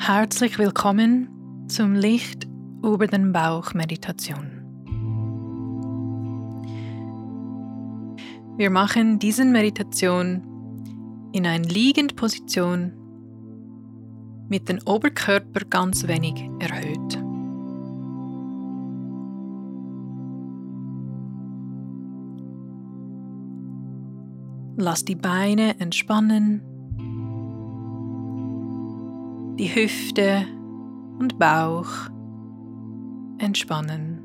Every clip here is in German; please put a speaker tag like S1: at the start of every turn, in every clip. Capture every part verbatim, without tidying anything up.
S1: Herzlich willkommen zum Licht über den Bauch Meditation. Wir machen diese Meditation in einer liegenden Position mit dem Oberkörper ganz wenig erhöht. Lass die Beine entspannen, die Hüfte und Bauch entspannen,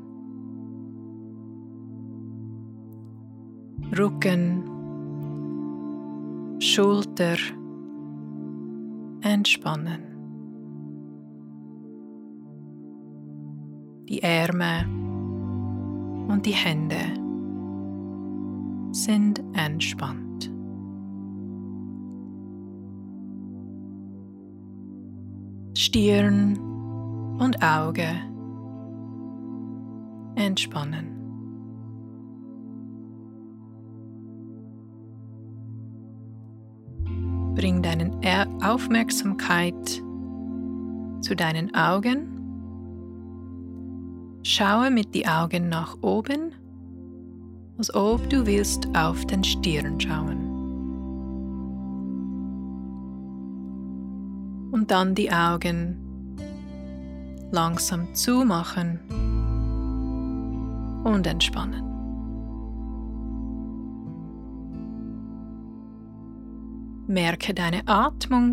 S1: Rücken, Schulter entspannen, die Arme und die Hände sind entspannt. Stirn und Auge entspannen. Bring deine Aufmerksamkeit zu deinen Augen. Schaue mit den Augen nach oben, als ob du willst auf den Stirn schauen. Und dann die Augen langsam zumachen und entspannen. Merke deine Atmung,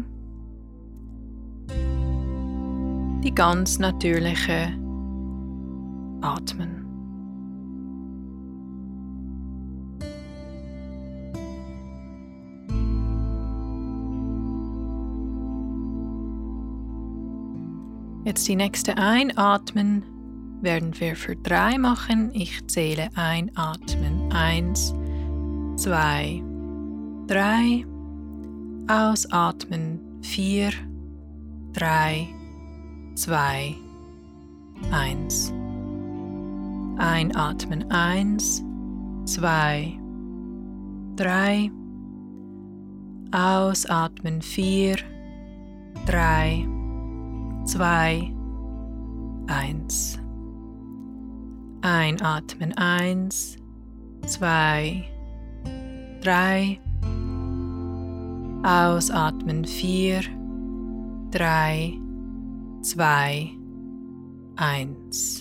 S1: die ganz natürliche Atmen. Jetzt die nächste Einatmen werden wir für drei machen. Ich zähle einatmen. Eins, zwei, drei. Ausatmen. Vier, drei, zwei, eins. Einatmen. Eins, zwei, drei. Ausatmen. Vier, drei, zwei, eins. Einatmen. Eins, zwei, drei. Ausatmen. Vier, drei, zwei, eins.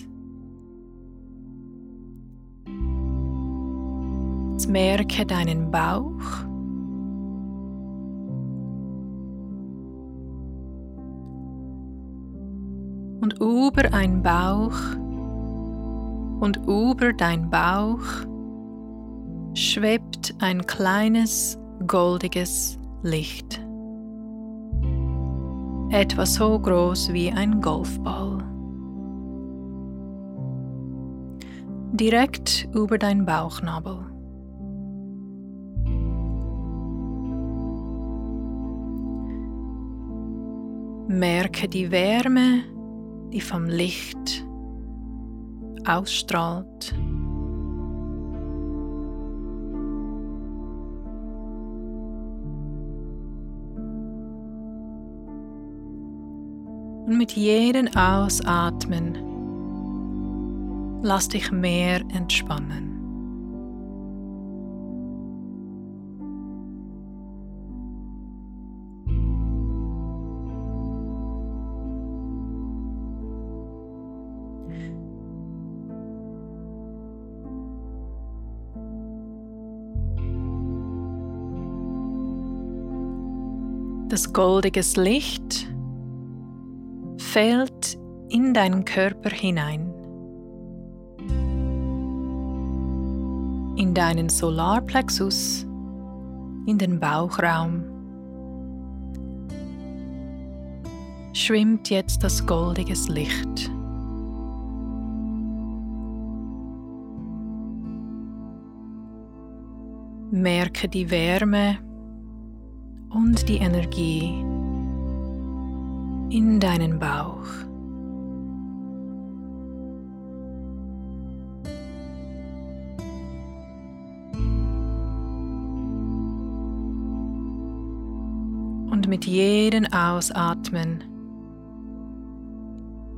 S1: Jetzt merke deinen Bauch. Und über ein Bauch und über dein Bauch schwebt ein kleines goldiges Licht. Etwa so groß wie ein Golfball. Direkt über dein Bauchnabel. Merke die Wärme, die vom Licht ausstrahlt. Und mit jedem Ausatmen lass dich mehr entspannen. Das goldige Licht fällt in deinen Körper hinein, in deinen Solarplexus, in den Bauchraum. Schwimmt jetzt das goldige Licht. Merke die Wärme und die Energie in deinen Bauch. Und mit jedem Ausatmen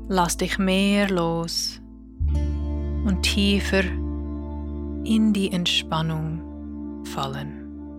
S1: lass dich mehr los und tiefer in die Entspannung fallen.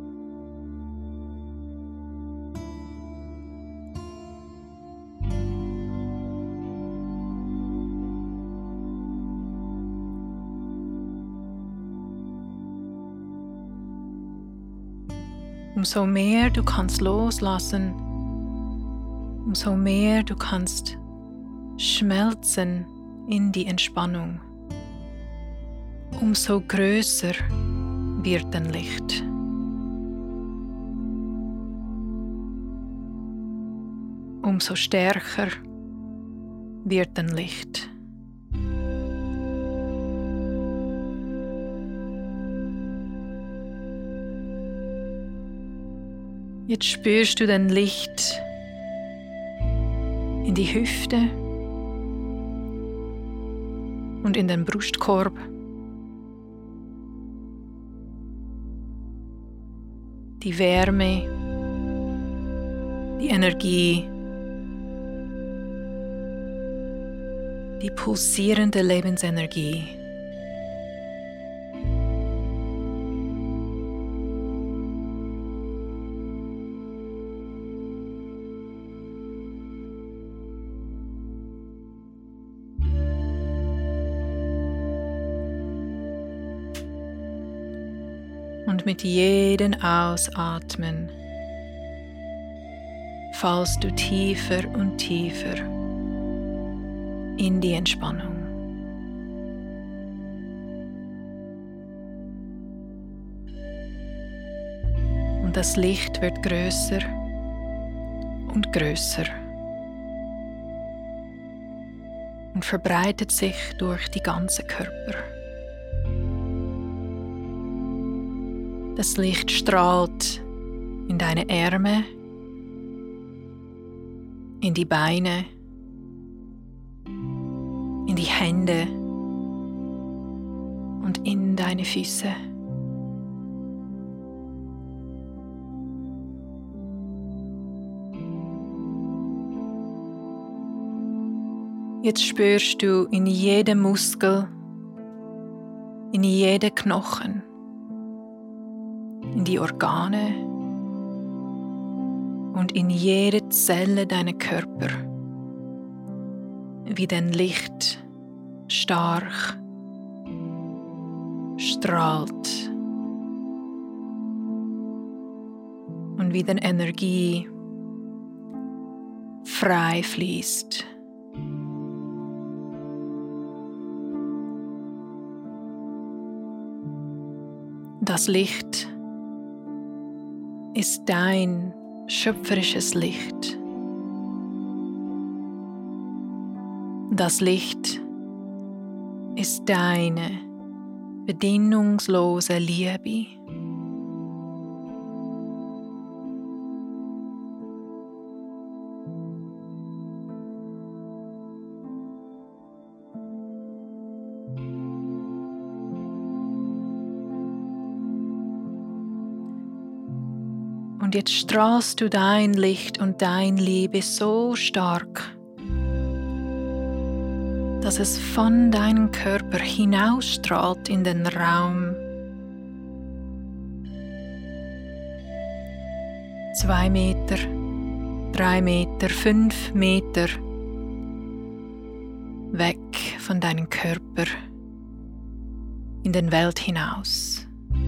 S1: Umso mehr du kannst loslassen, umso mehr du kannst schmelzen in die Entspannung, umso größer wird dein Licht. Umso stärker wird dein Licht. Jetzt spürst du dein Licht in die Hüfte und in den Brustkorb. Die Wärme, die Energie, die pulsierende Lebensenergie. Und mit jedem Ausatmen fallst du tiefer und tiefer in die Entspannung. Und das Licht wird größer und größer und verbreitet sich durch die ganze Körper. Das Licht strahlt in deine Arme, in die Beine, in die Hände und in deine Füße. Jetzt spürst du in jedem Muskel, in jedem Knochen, in die Organe und in jede Zelle deiner Körper, wie dein Licht stark strahlt und wie deine Energie frei fließt. Das Licht ist dein schöpferisches Licht. Das Licht ist deine bedingungslose Liebe. Und jetzt strahlst du dein Licht und dein Liebe so stark, dass es von deinem Körper hinausstrahlt in den Raum. Zwei Meter, drei Meter, fünf Meter weg von deinem Körper in den Welt hinaus.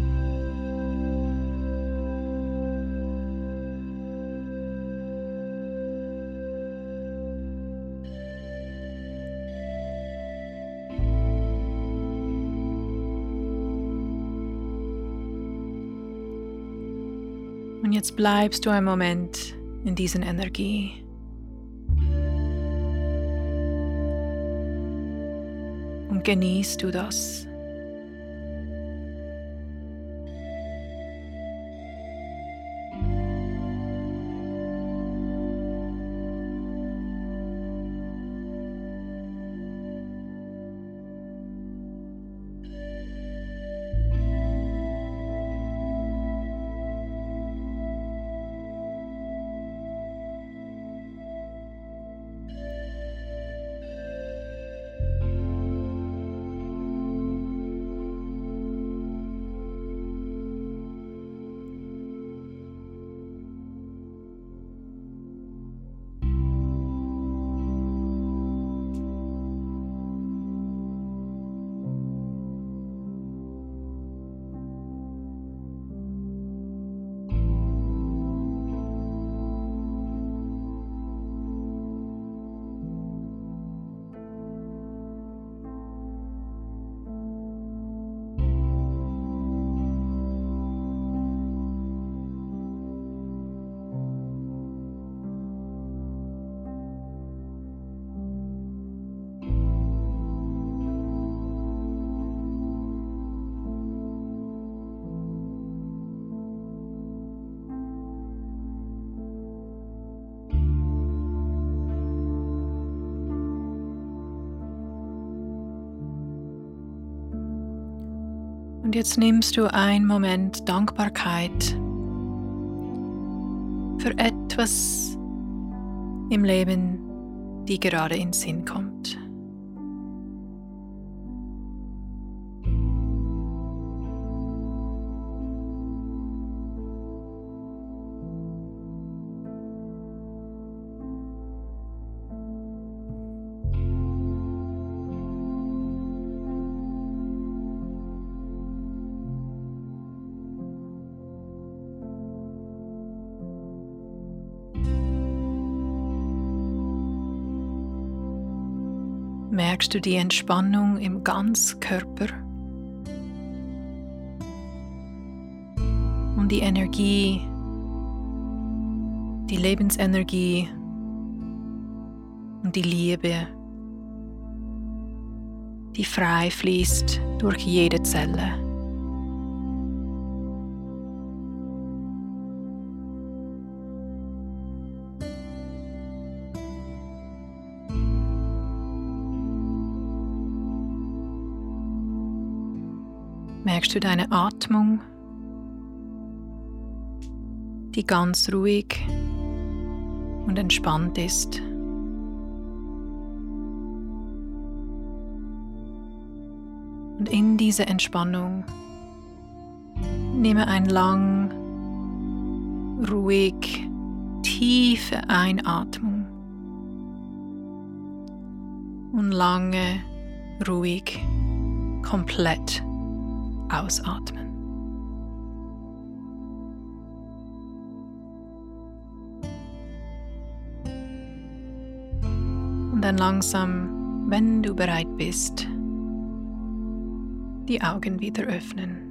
S1: Und jetzt bleibst du einen Moment in dieser Energie. Und genießt du das. Und jetzt nimmst du einen Moment Dankbarkeit für etwas im Leben, die gerade in den Sinn kommt. Merkst du die Entspannung im ganzen Körper und die Energie, die Lebensenergie und die Liebe, die frei fließt durch jede Zelle. Merkst du deine Atmung, die ganz ruhig und entspannt ist? Und in diese Entspannung nehme ein lang, ruhig, tiefe Einatmung und lange, ruhig, komplett ausatmen. Und dann langsam, wenn du bereit bist, die Augen wieder öffnen.